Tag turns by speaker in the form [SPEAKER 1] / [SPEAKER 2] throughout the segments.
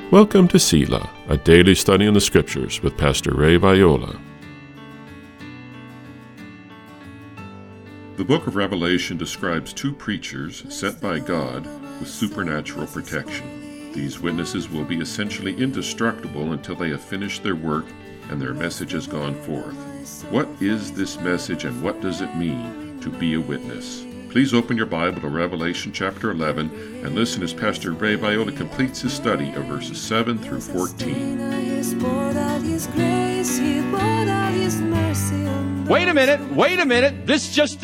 [SPEAKER 1] Welcome to Selah, a daily study in the Scriptures with Pastor Ray Viola. The book of Revelation describes two preachers sent by God with supernatural protection. These witnesses will be essentially indestructible until they have finished their work and their message has gone forth. What is this message and what does it mean to be a witness? Please open your Bible to Revelation chapter 11 and listen as Pastor Ray Viola completes his study of verses 7 through 14.
[SPEAKER 2] Wait a minute. This just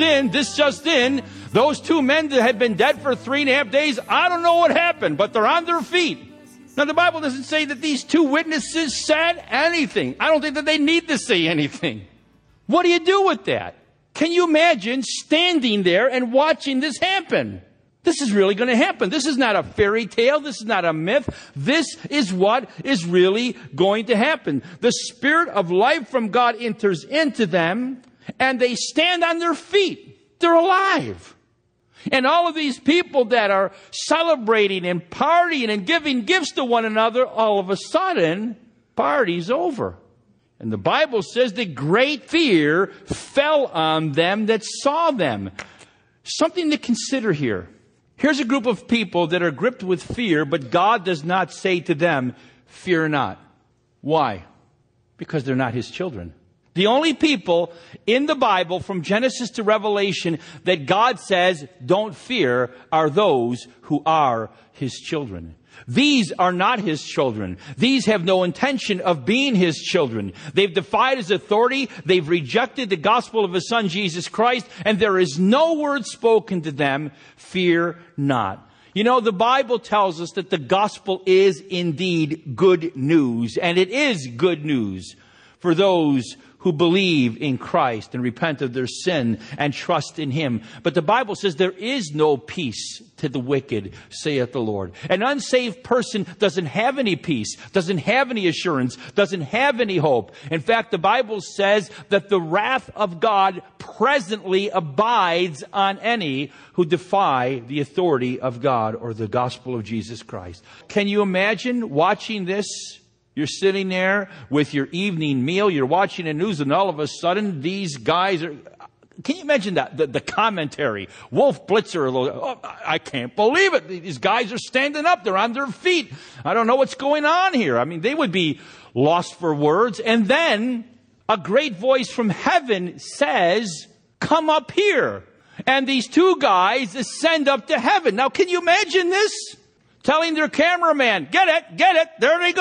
[SPEAKER 2] in. Those two men that had been dead for 3.5 days, I don't know what happened, but they're on their feet. Now, the Bible doesn't say that these two witnesses said anything. I don't think that they need to say anything. What do you do with that? Can you imagine standing there and watching this happen? This is really going to happen. This is not a fairy tale. This is not a myth. This is what is really going to happen. The Spirit of life from God enters into them, and they stand on their feet. They're alive. And all of these people that are celebrating and partying and giving gifts to one another, all of a sudden, party's over. And the Bible says that great fear fell on them that saw them. Something to consider here. Here's a group of people that are gripped with fear, but God does not say to them, fear not. Why? Because they're not His children. The only people in the Bible from Genesis to Revelation that God says don't fear are those who are His children. These are not His children. These have no intention of being His children. They've defied His authority. They've rejected the gospel of His Son, Jesus Christ, and there is no word spoken to them, fear not. You know, the Bible tells us that the gospel is indeed good news, and it is good news for those who believe in Christ and repent of their sin and trust in Him. But the Bible says there is no peace to the wicked, saith the Lord. An unsaved person doesn't have any peace, doesn't have any assurance, doesn't have any hope. In fact, the Bible says that the wrath of God presently abides on any who defy the authority of God or the gospel of Jesus Christ. Can you imagine watching this? You're sitting there with your evening meal, you're watching the news, and all of a sudden these guys are... Can you imagine that? The commentary. Wolf Blitzer, I can't believe it. These guys are standing up. They're on their feet. I don't know what's going on here. I mean, they would be lost for words. And then a great voice from heaven says, come up here. And these two guys ascend up to heaven. Now, can you imagine this? Telling their cameraman, get it, there they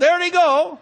[SPEAKER 2] go.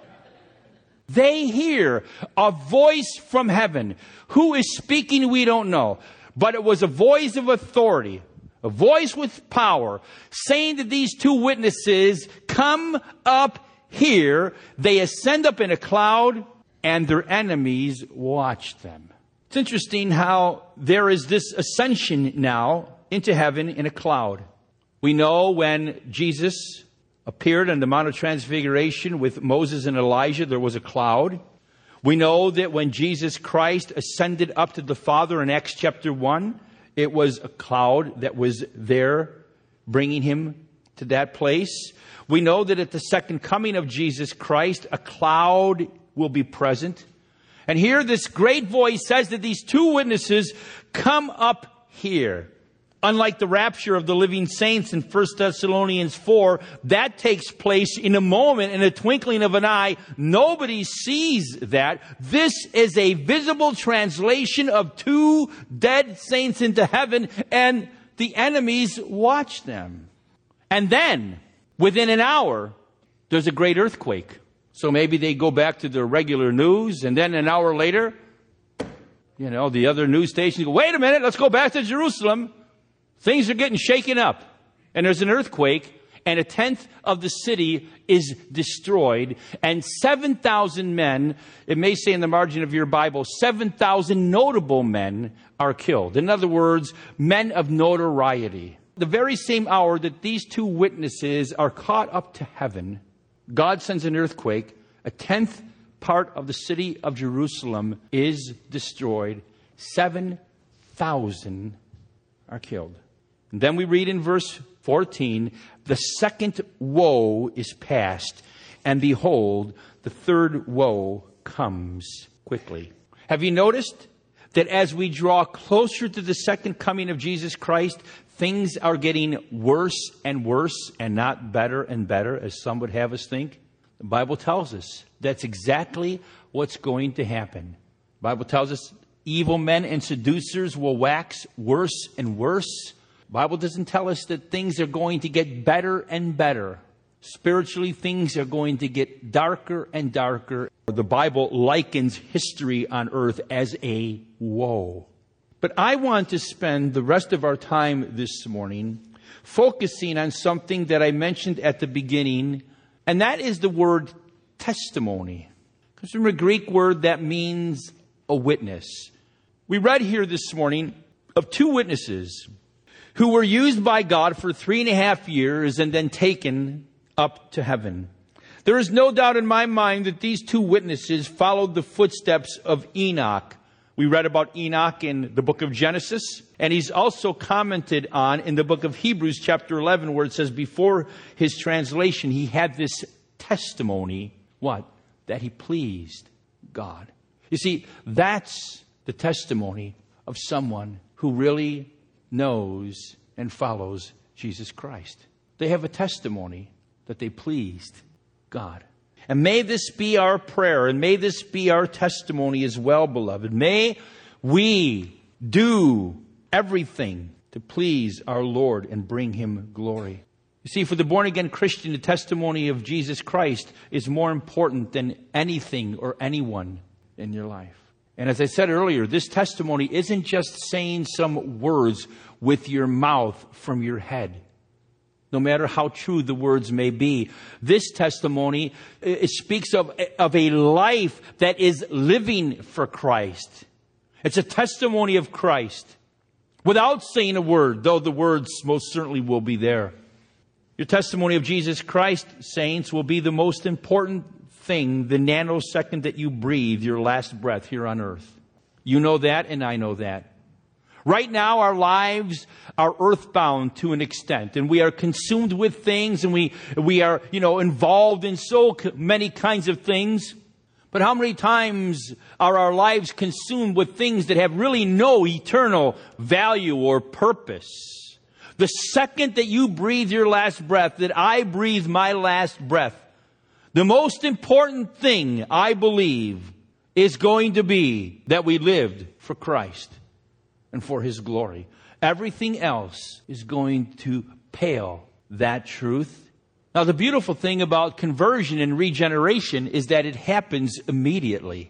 [SPEAKER 2] They hear a voice from heaven. Who is speaking, we don't know. But it was a voice of authority, a voice with power, saying to these two witnesses, come up here. They ascend up in a cloud, and their enemies watch them. It's interesting how there is this ascension now into heaven in a cloud. We know when Jesus appeared on the Mount of Transfiguration with Moses and Elijah, there was a cloud. We know that when Jesus Christ ascended up to the Father in Acts chapter 1, it was a cloud that was there bringing Him to that place. We know that at the second coming of Jesus Christ, a cloud will be present. And here this great voice says that these two witnesses come up here. Unlike the rapture of the living saints in 1 Thessalonians 4, that takes place in a moment, in a twinkling of an eye. Nobody sees that. This is a visible translation of two dead saints into heaven, and the enemies watch them. And then, within an hour, there's a great earthquake. So maybe they go back to their regular news, and then an hour later, the other news stations go, wait a minute, let's go back to Jerusalem. Things are getting shaken up, and there's an earthquake, and 1/10 of the city is destroyed, and 7,000 men, it may say in the margin of your Bible, 7,000 notable men are killed. In other words, men of notoriety. The very same hour that these two witnesses are caught up to heaven, God sends an earthquake, 1/10 part of the city of Jerusalem is destroyed, 7,000 are killed. And then we read in verse 14, the second woe is past, and behold, the third woe comes quickly. Have you noticed that as we draw closer to the second coming of Jesus Christ, things are getting worse and worse and not better and better, as some would have us think? The Bible tells us that's exactly what's going to happen. The Bible tells us evil men and seducers will wax worse and worse. The Bible doesn't tell us that things are going to get better and better. Spiritually, things are going to get darker and darker. The Bible likens history on earth as a woe. But I want to spend the rest of our time this morning focusing on something that I mentioned at the beginning, and that is the word testimony. It comes from a Greek word that means a witness. We read here this morning of two witnesses who were used by God for 3.5 years and then taken up to heaven. There is no doubt in my mind that these two witnesses followed the footsteps of Enoch. We read about Enoch in the book of Genesis, and he's also commented on in the book of Hebrews chapter 11, where it says before his translation, he had this testimony, what? That he pleased God. You see, that's the testimony of someone who really knows and follows Jesus Christ. They have a testimony that they pleased God. And may this be our prayer, and may this be our testimony as well, beloved. May we do everything to please our Lord and bring Him glory. You see, for the born-again Christian, the testimony of Jesus Christ is more important than anything or anyone in your life. And as I said earlier, this testimony isn't just saying some words with your mouth from your head, no matter how true the words may be. This testimony, it speaks of a life that is living for Christ. It's a testimony of Christ without saying a word, though the words most certainly will be there. Your testimony of Jesus Christ, saints, will be the most important thing the nanosecond that you breathe your last breath here on earth. You know that, and I know that. Right now, our lives are earthbound to an extent, and we are consumed with things, and we are, involved in so many kinds of things. But how many times are our lives consumed with things that have really no eternal value or purpose? The second that you breathe your last breath, that I breathe my last breath, the most important thing, I believe, is going to be that we lived for Christ and for His glory. Everything else is going to pale that truth. Now, the beautiful thing about conversion and regeneration is that it happens immediately.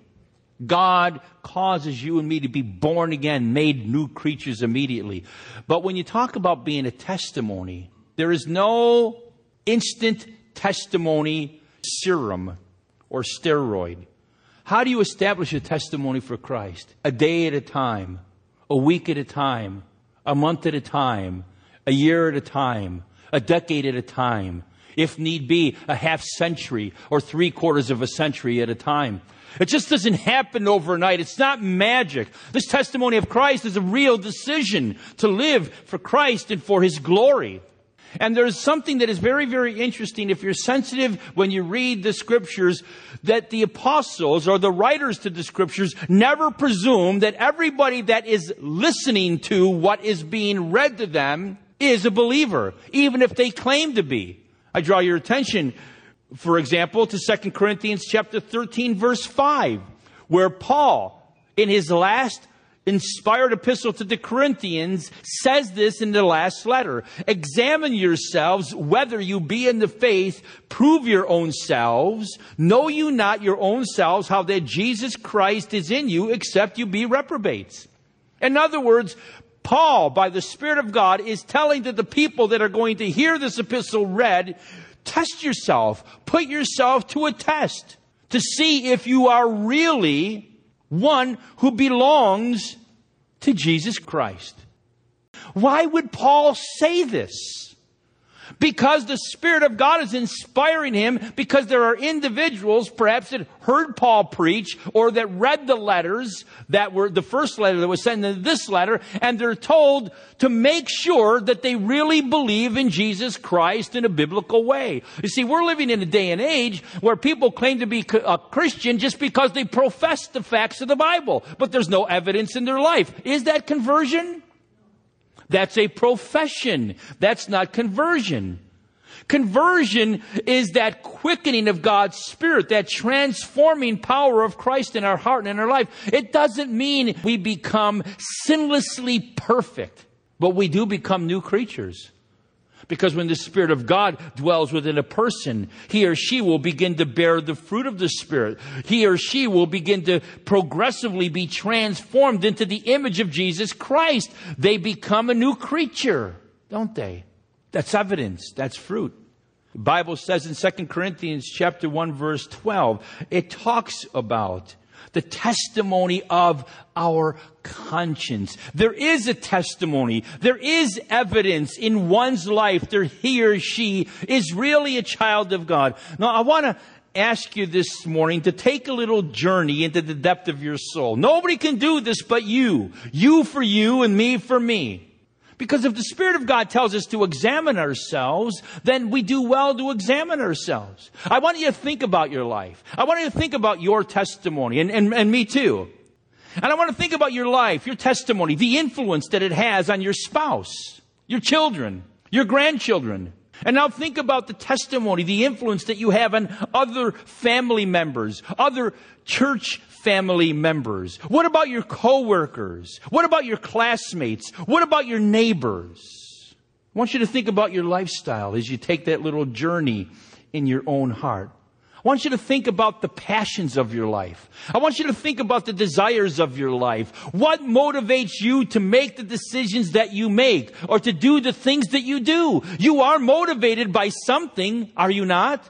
[SPEAKER 2] God causes you and me to be born again, made new creatures immediately. But when you talk about being a testimony, there is no instant testimony serum or steroid. How do you establish a testimony for Christ? A day at a time, a week at a time, a month at a time, a year at a time, a decade at a time. If need be, a half century or 3/4 of a century at a time. It just doesn't happen overnight. It's not magic. This testimony of Christ is a real decision to live for Christ and for His glory. And there's something that is very, very interesting if you're sensitive when you read the Scriptures, that the apostles or the writers to the Scriptures never presume that everybody that is listening to what is being read to them is a believer, even if they claim to be. I draw your attention, for example, to 2 Corinthians chapter 13, verse 5, where Paul, in his last inspired epistle to the Corinthians, says this in the last letter: examine yourselves whether you be in the faith, prove your own selves. Know you not your own selves how that Jesus Christ is in you, except you be reprobates. In other words, Paul, by the Spirit of God, is telling to the people that are going to hear this epistle read, test yourself, put yourself to a test to see if you are really one who belongs to Jesus Christ. Why would Paul say this? Because the Spirit of God is inspiring him, because there are individuals perhaps that heard Paul preach or that read the letters that were the first letter that was sent in this letter, and they're told to make sure that they really believe in Jesus Christ in a biblical way. You see, we're living in a day and age where people claim to be a Christian just because they profess the facts of the Bible, but there's no evidence in their life. Is that conversion? That's a profession. That's not conversion. Conversion is that quickening of God's Spirit, that transforming power of Christ in our heart and in our life. It doesn't mean we become sinlessly perfect, but we do become new creatures. Because when the Spirit of God dwells within a person, he or she will begin to bear the fruit of the Spirit. He or she will begin to progressively be transformed into the image of Jesus Christ. They become a new creature, don't they? That's evidence. That's fruit. The Bible says in 2 Corinthians chapter 1, verse 12, it talks about the testimony of our conscience. There is a testimony. There is evidence in one's life that he or she is really a child of God. Now, I want to ask you this morning to take a little journey into the depth of your soul. Nobody can do this but you. You for you and me for me. Because if the Spirit of God tells us to examine ourselves, then we do well to examine ourselves. I want you to think about your life. I want you to think about your testimony, and me too. And I want to think about your life, your testimony, the influence that it has on your spouse, your children, your grandchildren. And now think about the testimony, the influence that you have on other family members, other church family members. What about your coworkers? What about your classmates? What about your neighbors? I want you to think about your lifestyle as you take that little journey in your own heart. I want you to think about the passions of your life. I want you to think about the desires of your life. What motivates you to make the decisions that you make or to do the things that you do? You are motivated by something, are you not?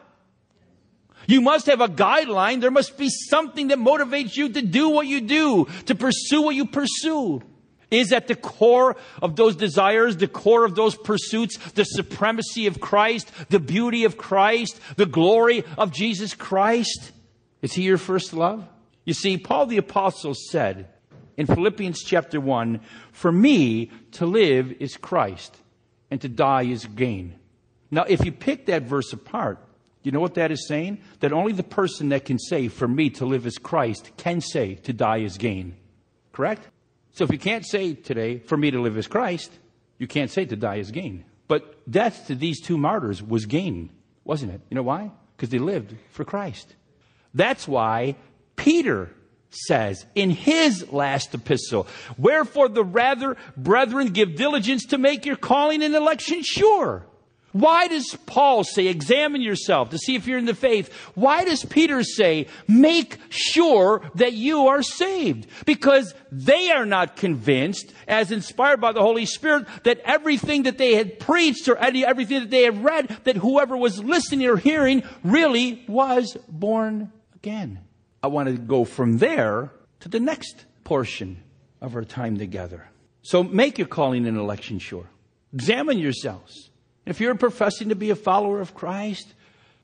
[SPEAKER 2] You must have a guideline. There must be something that motivates you to do what you do, to pursue what you pursue. Is at the core of those desires, the core of those pursuits, the supremacy of Christ, the beauty of Christ, the glory of Jesus Christ? Is he your first love? You see, Paul the Apostle said in Philippians chapter 1, "For me to live is Christ, and to die is gain." Now, if you pick that verse apart, you know what that is saying? That only the person that can say, "For me to live is Christ," can say, "To die is gain." Correct? So if you can't say today, "For me to live is Christ," you can't say "To die is gain." But death to these two martyrs was gain, wasn't it? You know why? Because they lived for Christ. That's why Peter says in his last epistle, "Wherefore the rather, brethren, give diligence to make your calling and election sure." Why does Paul say, examine yourself to see if you're in the faith? Why does Peter say, make sure that you are saved? Because they are not convinced, as inspired by the Holy Spirit, that everything that they had preached or everything that they had read, that whoever was listening or hearing really was born again. I want to go from there to the next portion of our time together. So make your calling and election sure. Examine yourselves. If you're professing to be a follower of Christ,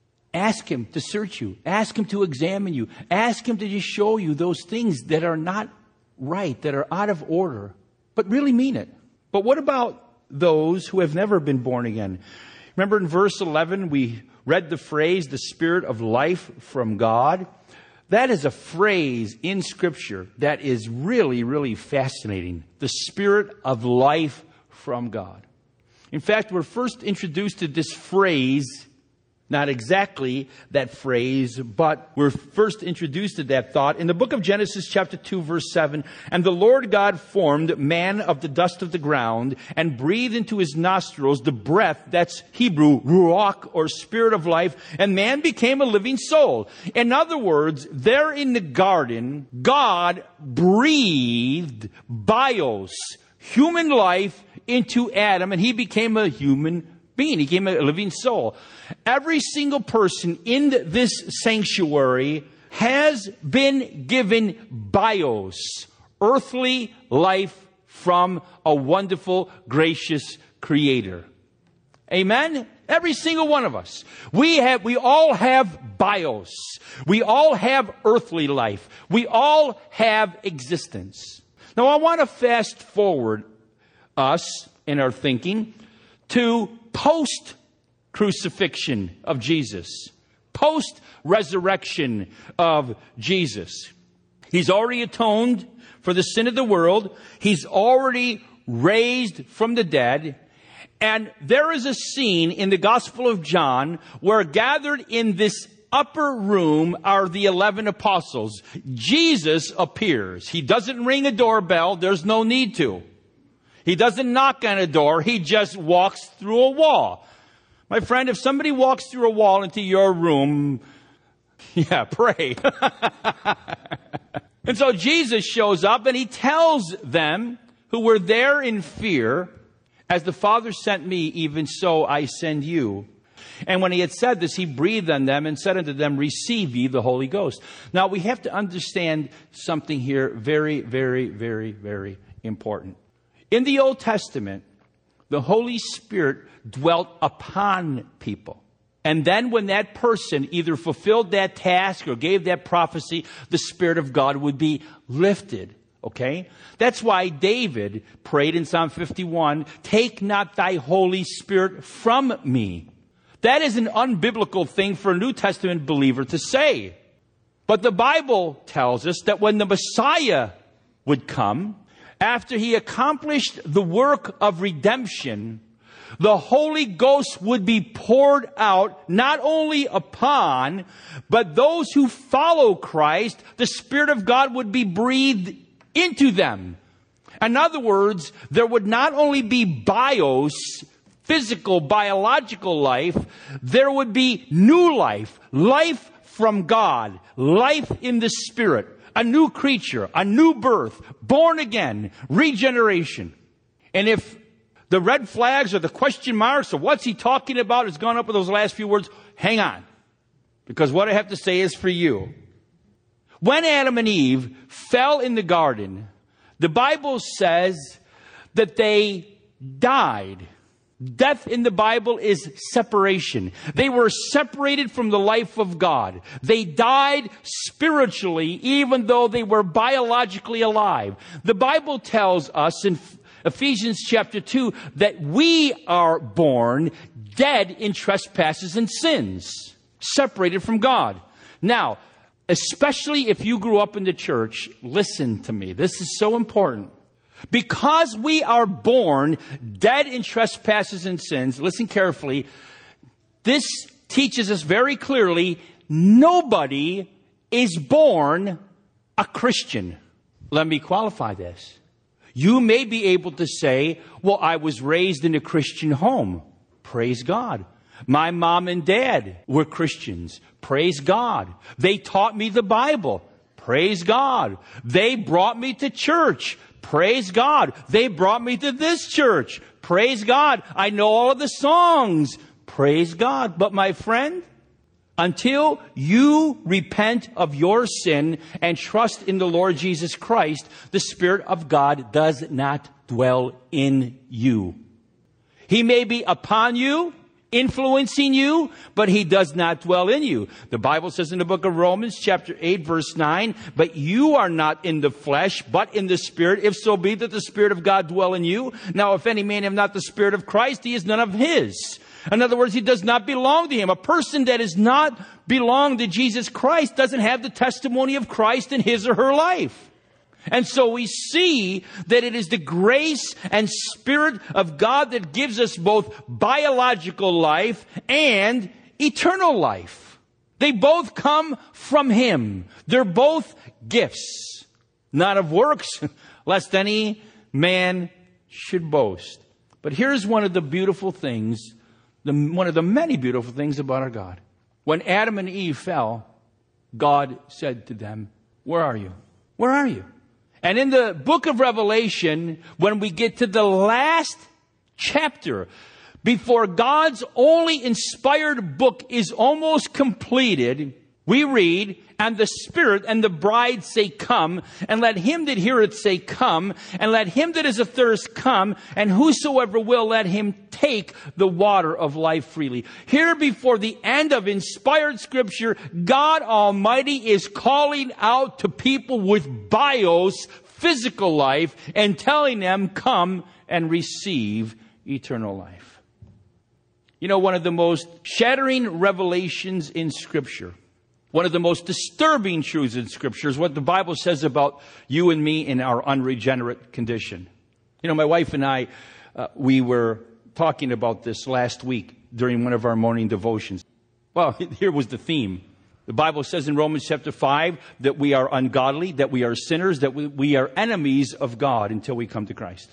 [SPEAKER 2] ask Him to search you. Ask Him to examine you. Ask Him to just show you those things that are not right, that are out of order, but really mean it. But what about those who have never been born again? Remember in verse 11, we read the phrase, the Spirit of life from God. That is a phrase in Scripture that is really, really fascinating. The Spirit of life from God. In fact, we're first introduced to this phrase, not exactly that phrase, but we're first introduced to that thought in the book of Genesis chapter 2, verse 7. "And the Lord God formed man of the dust of the ground and breathed into his nostrils the breath," that's Hebrew, ruach, or spirit of life, "and man became a living soul." In other words, there in the garden, God breathed bios, human life, into Adam, and he became a human being. He became a living soul. Every single person in this sanctuary has been given bios, earthly life from a wonderful, gracious Creator. Amen? Every single one of us. We all have bios. We all have earthly life. We all have existence. Now, I want to fast forward us in our thinking to post-crucifixion of Jesus. Post-resurrection of Jesus. He's already atoned for the sin of the world. He's already raised from the dead. And there is a scene in the Gospel of John where gathered in this upper room are the 11 apostles. Jesus appears. He doesn't ring a doorbell. There's no need to. He doesn't knock on a door. He just walks through a wall. My friend, if somebody walks through a wall into your room, yeah, pray. And so Jesus shows up and he tells them who were there in fear, as the Father sent me, even so I send you. And when he had said this, he breathed on them and said unto them, receive ye the Holy Ghost. Now we have to understand something here very, very, very, very important. In the Old Testament, the Holy Spirit dwelt upon people. And then when that person either fulfilled that task or gave that prophecy, the Spirit of God would be lifted. Okay? That's why David prayed in Psalm 51, take not thy Holy Spirit from me. That is an unbiblical thing for a New Testament believer to say. But the Bible tells us that when the Messiah would come, after he accomplished the work of redemption, the Holy Ghost would be poured out not only upon, but those who follow Christ, the Spirit of God would be breathed into them. In other words, there would not only be bios, physical, biological life, there would be new life, life from God, life in the Spirit, a new creature, a new birth, born again, regeneration. And if the red flags or the question marks or what's he talking about has gone up with those last few words, hang on. Because what I have to say is for you. When Adam and Eve fell in the garden, the Bible says that they died. Death in the Bible is separation. They were separated from the life of God. They died spiritually, even though they were biologically alive. The Bible tells us in Ephesians chapter 2 that we are born dead in trespasses and sins, separated from God. Now, especially if you grew up in the church, listen to me. This is so important. Because we are born dead in trespasses and sins, listen carefully, this teaches us very clearly, nobody is born a Christian. Let me qualify this. You may be able to say, well, I was raised in a Christian home. Praise God. My mom and dad were Christians. Praise God. They taught me the Bible. Praise God. They brought me to church. Praise God. They brought me to this church. Praise God. I know all of the songs. Praise God. But my friend, until you repent of your sin and trust in the Lord Jesus Christ, the Spirit of God does not dwell in you. He may be upon you, influencing you, but he does not dwell in you. The Bible says in the book of Romans chapter 8 verse 9, but you are not in the flesh, but in the Spirit, if so be that the Spirit of God dwell in you. Now if any man have not the Spirit of Christ, he is none of his. In other words, he does not belong to him. A person that does not belong to Jesus Christ doesn't have the testimony of Christ in his or her life. And so we see that it is the grace and Spirit of God that gives us both biological life and eternal life. They both come from Him. They're both gifts, not of works, lest any man should boast. But here's one of the beautiful things, one of the many beautiful things about our God. When Adam and Eve fell, God said to them, "Where are you? Where are you?" And in the book of Revelation, when we get to the last chapter, before God's only inspired book is almost completed, We read, and the Spirit and the bride say, come, and let him that heareth say, come, and let him that is athirst come, and whosoever will, let him take the water of life freely. Here before the end of inspired Scripture, God Almighty is calling out to people with bios, physical life, and telling them, come and receive eternal life. You know, one of the most shattering revelations in Scripture, one of the most disturbing truths in Scripture is what the Bible says about you and me in our unregenerate condition. You know, my wife and I, we were talking about this last week during one of our morning devotions. Well, here was the theme. The Bible says in Romans chapter 5 that we are ungodly, that we are sinners, that we are enemies of God until we come to Christ.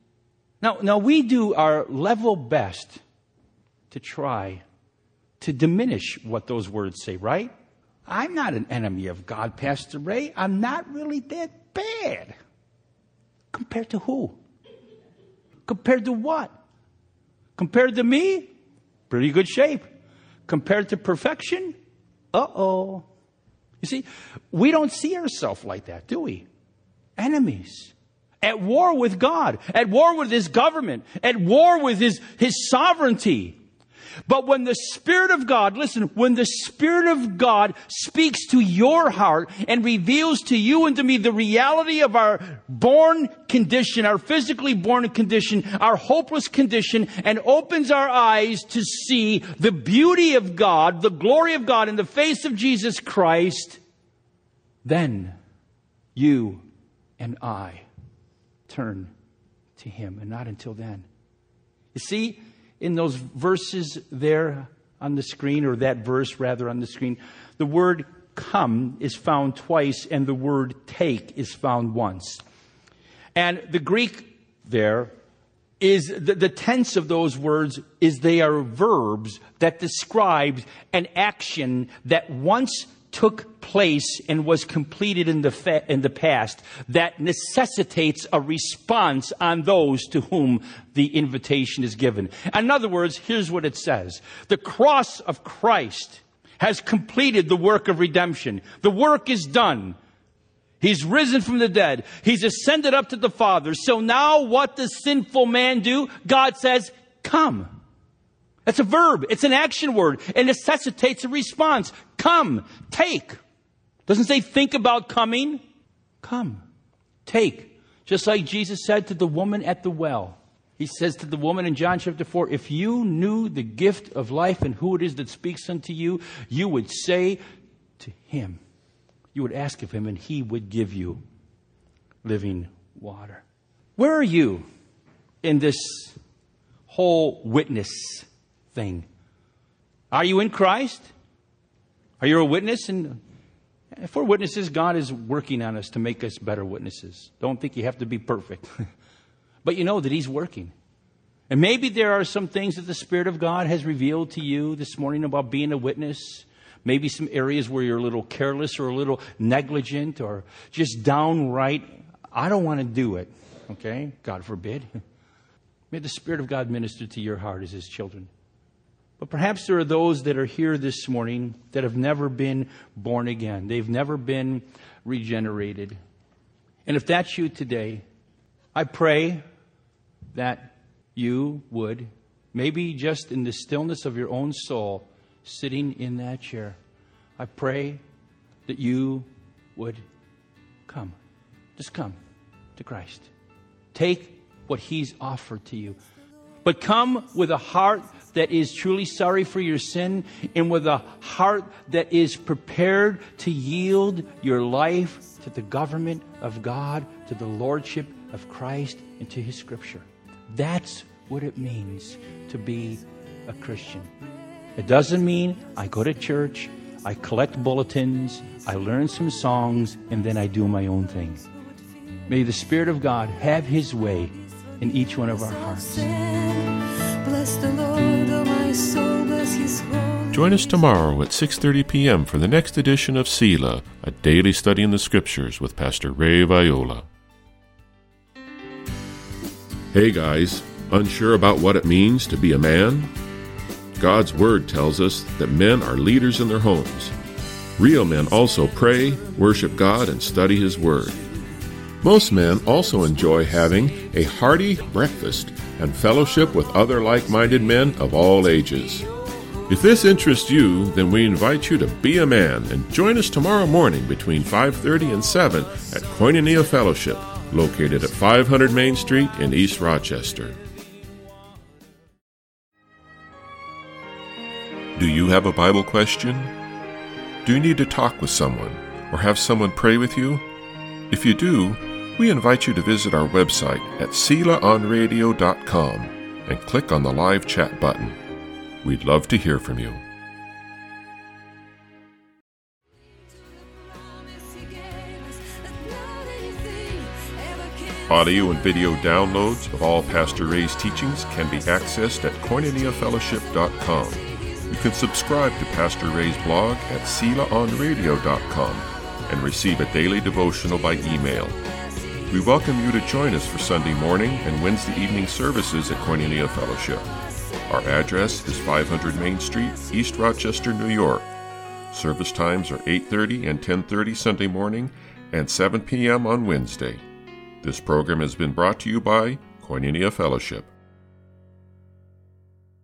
[SPEAKER 2] Now we do our level best to try to diminish what those words say, right? I'm not an enemy of God, Pastor Ray. I'm not really that bad. Compared to who? Compared to what? Compared to me? Pretty good shape. Compared to perfection? Uh-oh. You see, we don't see ourselves like that, do we? Enemies. At war with God. At war with His government. At war with His sovereignty. But when the Spirit of God, listen, when the Spirit of God speaks to your heart and reveals to you and to me the reality of our born condition, our physically born condition, our hopeless condition, and opens our eyes to see the beauty of God, the glory of God in the face of Jesus Christ, then you and I turn to Him, and not until then. You see, in those verses there on the screen, or that verse rather on the screen, the word come is found twice and the word take is found once. And the Greek there is, the tense of those words is they are verbs that describe an action that once took place and was completed in the past that necessitates a response on those to whom the invitation is given. In other words, here's what it says. The cross of Christ has completed the work of redemption. The work is done. He's risen from the dead. He's ascended up to the Father. So now what does sinful man do? God says, come. That's a verb. It's an action word. It necessitates a response. Come. Take. Doesn't say think about coming. Come. Take. Just like Jesus said to the woman at the well. He says to the woman in John chapter 4, if you knew the gift of life and who it is that speaks unto you, you would say to him. You would ask of him and he would give you living water. Where are you in this whole witness thing? Are you in Christ? Are you a witness? And if we're witnesses, God is working on us to make us better witnesses. Don't think you have to be perfect. But you know that He's working. And maybe there are some things that the Spirit of God has revealed to you this morning about being a witness. Maybe some areas where you're a little careless or a little negligent or just downright, I don't want to do it. Okay? God forbid. May the Spirit of God minister to your heart as His children. But perhaps there are those that are here this morning that have never been born again. They've never been regenerated. And if that's you today, I pray that you would, maybe just in the stillness of your own soul, sitting in that chair, I pray that you would come. Just come to Christ. Take what He's offered to you. But come with a heart that is truly sorry for your sin and with a heart that is prepared to yield your life to the government of God, to the lordship of Christ, and to His Scripture. That's what it means to be a Christian. It doesn't mean I go to church, I collect bulletins, I learn some songs, and then I do my own thing. May the Spirit of God have His way in each one of our hearts.
[SPEAKER 3] Bless the Lord, oh my soul, bless His holy.
[SPEAKER 1] Join us tomorrow at 6:30 p.m. for the next edition of Selah, a daily study in the Scriptures with Pastor Ray Viola. Hey guys, unsure about what it means to be a man? God's Word tells us that men are leaders in their homes. Real men also pray, worship God, and study His Word. Most men also enjoy having a hearty breakfast and fellowship with other like-minded men of all ages. If this interests you, then we invite you to be a man and join us tomorrow morning between 5:30 and 7 at Koinonia Fellowship, located at 500 Main Street in East Rochester. Do you have a Bible question? Do you need to talk with someone or have someone pray with you? If you do, we invite you to visit our website at selaonradio.com and click on the live chat button. We'd love to hear from you. Audio and video downloads of all Pastor Ray's teachings can be accessed at koinoniafellowship.com. You can subscribe to Pastor Ray's blog at selaonradio.com and receive a daily devotional by email. We welcome you to join us for Sunday morning and Wednesday evening services at Koinonia Fellowship. Our address is 500 Main Street, East Rochester, New York. Service times are 8:30 and 10:30 Sunday morning and 7 p.m. on Wednesday. This program has been brought to you by Koinonia Fellowship.